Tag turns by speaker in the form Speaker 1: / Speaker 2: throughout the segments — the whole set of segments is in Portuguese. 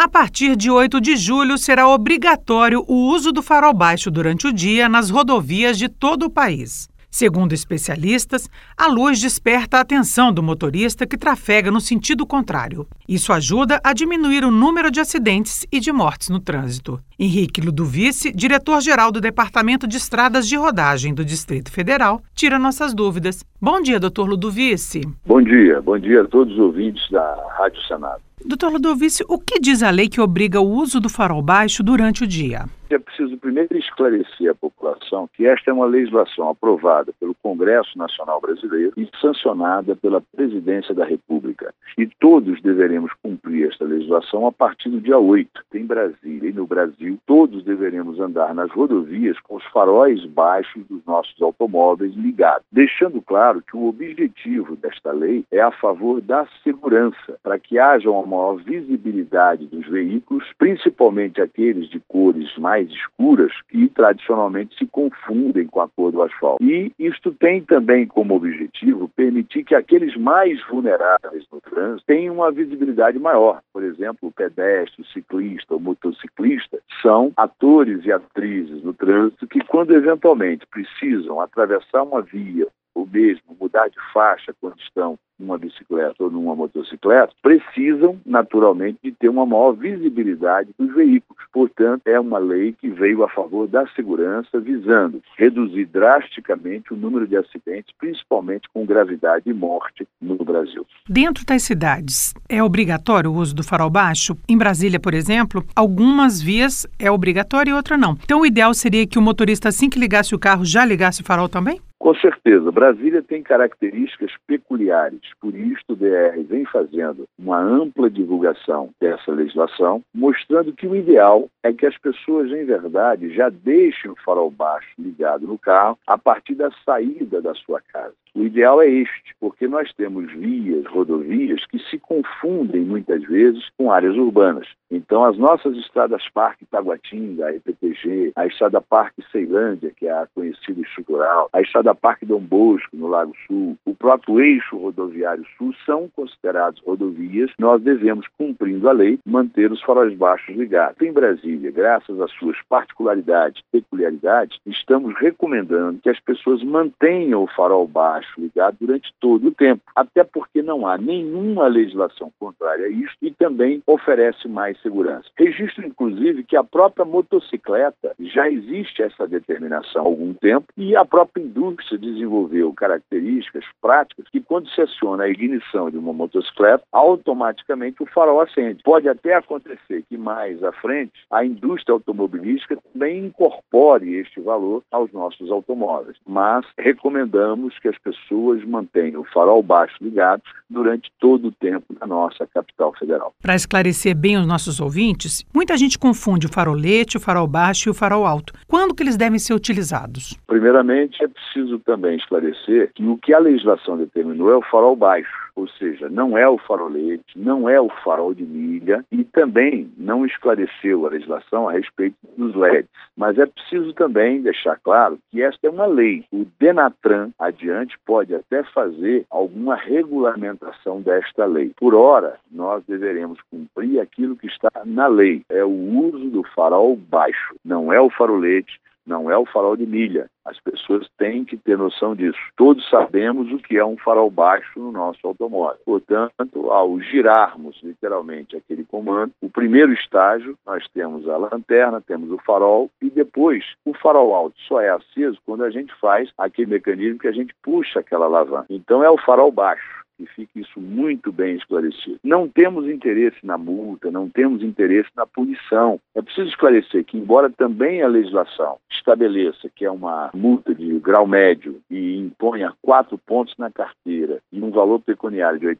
Speaker 1: A partir de 8 de julho, será obrigatório o uso do farol baixo durante o dia nas rodovias de todo o país. Segundo especialistas, a luz desperta a atenção do motorista que trafega no sentido contrário. Isso ajuda a diminuir o número de acidentes e de mortes no trânsito. Henrique Ludovici, diretor-geral do Departamento de Estradas de Rodagem do Distrito Federal, tira nossas dúvidas. Bom dia, doutor Ludovici.
Speaker 2: Bom dia a todos os ouvintes da Rádio Senado.
Speaker 1: Doutor Ludovici, o que diz a lei que obriga o uso do farol baixo durante o dia?
Speaker 2: É preciso primeiro esclarecer a população que esta é uma legislação aprovada pelo Congresso Nacional Brasileiro e sancionada pela Presidência da República. E todos deveremos cumprir esta legislação a partir do dia 8. Em Brasília e no Brasil, todos deveremos andar nas rodovias com os faróis baixos dos nossos automóveis ligados, deixando claro que o objetivo desta lei é a favor da segurança, para que haja uma maior visibilidade dos veículos, principalmente aqueles de cores mais escuras, que tradicionalmente se confundem com a cor do asfalto. E isto tem também como objetivo permitir que aqueles mais vulneráveis no trânsito tenham uma visibilidade maior. Por exemplo, o pedestre, o ciclista, o motociclista são atores e atrizes no trânsito que, quando eventualmente precisam atravessar uma via ou mesmo mudar de faixa quando estão numa bicicleta ou numa motocicleta, precisam, naturalmente, de ter uma maior visibilidade dos veículos. Portanto, é uma lei que veio a favor da segurança, visando reduzir drasticamente o número de acidentes, principalmente com gravidade e morte no Brasil.
Speaker 1: Dentro das cidades, é obrigatório o uso do farol baixo? Em Brasília, por exemplo, algumas vias é obrigatório e outra não. Então, o ideal seria que o motorista, assim que ligasse o carro, já ligasse o farol também?
Speaker 2: Com certeza. Brasília tem características peculiares. Por isso, o DR vem fazendo uma ampla divulgação dessa legislação, mostrando que o ideal é que as pessoas, em verdade, já deixem o farol baixo ligado no carro a partir da saída da sua casa. O ideal é este, porque nós temos vias, rodovias, que se confundem muitas vezes com áreas urbanas. Então, as nossas estradas Parque Taguatinga, a EPTG, a estrada Parque Ceilândia, que é a conhecida estrutural, a estrada Parque Dom Bosco, no Lago Sul, o próprio eixo rodoviário sul são considerados rodovias. Nós devemos, cumprindo a lei, manter os faróis baixos ligados. Em Brasília, graças às suas particularidades, peculiaridades, estamos recomendando que as pessoas mantenham o farol baixo ligado durante todo o tempo, até porque não há nenhuma legislação contrária a isso e também oferece mais segurança. Registro, inclusive, que a própria motocicleta já existe essa determinação há algum tempo e a própria indústria desenvolveu características práticas que, quando se aciona a ignição de uma motocicleta, automaticamente o farol acende. Pode até acontecer que mais à frente a indústria automobilística também incorpore este valor aos nossos automóveis, mas recomendamos que as pessoas mantenham o farol baixo ligado durante todo o tempo na nossa capital federal.
Speaker 1: Para esclarecer bem os nossos ouvintes, muita gente confunde o farolete, o farol baixo e o farol alto. Quando que eles devem ser utilizados?
Speaker 2: Primeiramente, é preciso também esclarecer que o que a legislação determinou é o farol baixo, ou seja, não é o farolete, não é o farol de milha e também não esclareceu a legislação a respeito dos LEDs. Mas é preciso também deixar claro que esta é uma lei. O Denatran, adiante, pode até fazer alguma regulamentação desta lei. Por ora, nós deveremos cumprir aquilo que está na lei. É o uso do farol baixo, não é o farolete, não é o farol de milha. As pessoas têm que ter noção disso. Todos sabemos o que é um farol baixo no nosso automóvel. Portanto, ao girarmos literalmente aquele comando, o primeiro estágio, nós temos a lanterna, temos o farol e depois o farol alto só é aceso quando a gente faz aquele mecanismo que a gente puxa aquela alavanca. Então é o farol baixo. Que fique isso muito bem esclarecido. Não temos interesse na multa, não temos interesse na punição. É preciso esclarecer que, embora também a legislação estabeleça que é uma multa de grau médio e imponha 4 pontos na carteira e um valor pecuniário de R$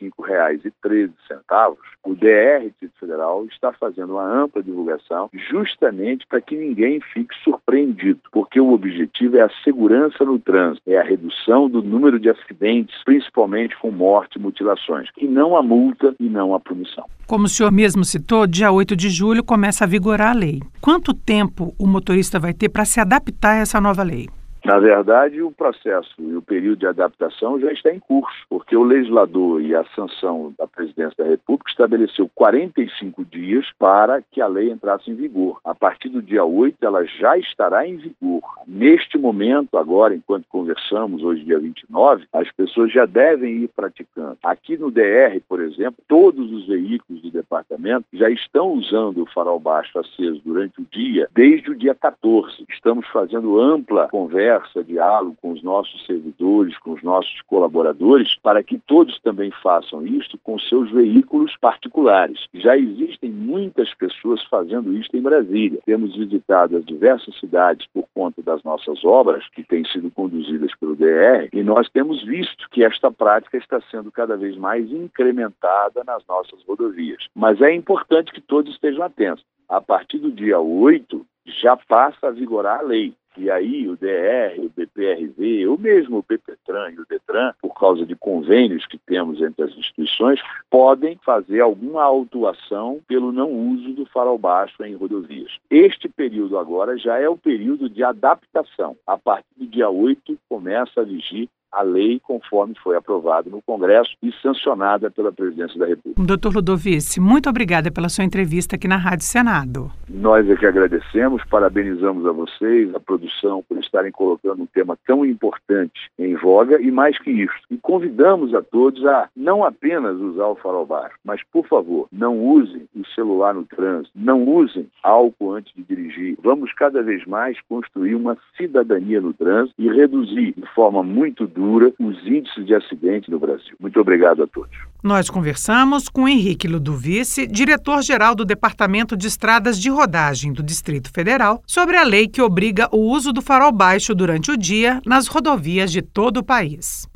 Speaker 2: 85,13, o DR Distrito Federal está fazendo uma ampla divulgação justamente para que ninguém fique surpreendido, porque o objetivo é a segurança no trânsito, é a redução do número de acidentes, principalmente com morte e mutilações, e não a multa e não a punição.
Speaker 1: Como o senhor mesmo citou, dia 8 de julho começa a vigorar a lei. Quanto tempo o motorista vai ter para se adaptar a essa nova lei?
Speaker 2: Na verdade, o processo e o período de adaptação já está em curso, porque o legislador e a sanção da Presidência da República estabeleceu 45 dias para que a lei entrasse em vigor. A partir do dia 8, ela já estará em vigor. Neste momento, agora, enquanto conversamos, hoje dia 29, as pessoas já devem ir praticando. Aqui no DR, por exemplo, todos os veículos do departamento já estão usando o farol baixo aceso durante o dia, desde o dia 14. Estamos fazendo ampla conversa, diálogo com os nossos servidores, com os nossos colaboradores, para que todos também façam isto com seus veículos particulares. Já existem muitas pessoas fazendo isto em Brasília. Temos visitado as diversas cidades por conta das nossas obras, que têm sido conduzidas pelo DR, e nós temos visto que esta prática está sendo cada vez mais incrementada nas nossas rodovias. Mas é importante que todos estejam atentos. A partir do dia 8, já passa a vigorar a lei. E aí o DR, o BPRV, ou mesmo o BPTran e o DETRAN, por causa de convênios que temos entre as instituições, podem fazer alguma autuação pelo não uso do farol baixo em rodovias. Este período agora já é o período de adaptação. A partir do dia 8 começa a vigir a lei conforme foi aprovada no Congresso e sancionada pela Presidência da República.
Speaker 1: Dr. Ludovici, muito obrigada pela sua entrevista aqui na Rádio Senado.
Speaker 2: Nós é que agradecemos, parabenizamos a vocês, a produção, por estarem colocando um tema tão importante em voga e mais que isso. E convidamos a todos a não apenas usar o farol baixo, mas, por favor, não usem o celular no trânsito, não usem álcool antes de dirigir. Vamos cada vez mais construir uma cidadania no trânsito e reduzir de forma muito dura os índices de acidente no Brasil. Muito obrigado a todos.
Speaker 1: Nós conversamos com Henrique Ludovici, diretor-geral do Departamento de Estradas de Rodagem do Distrito Federal, sobre a lei que obriga o uso do farol baixo durante o dia nas rodovias de todo o país.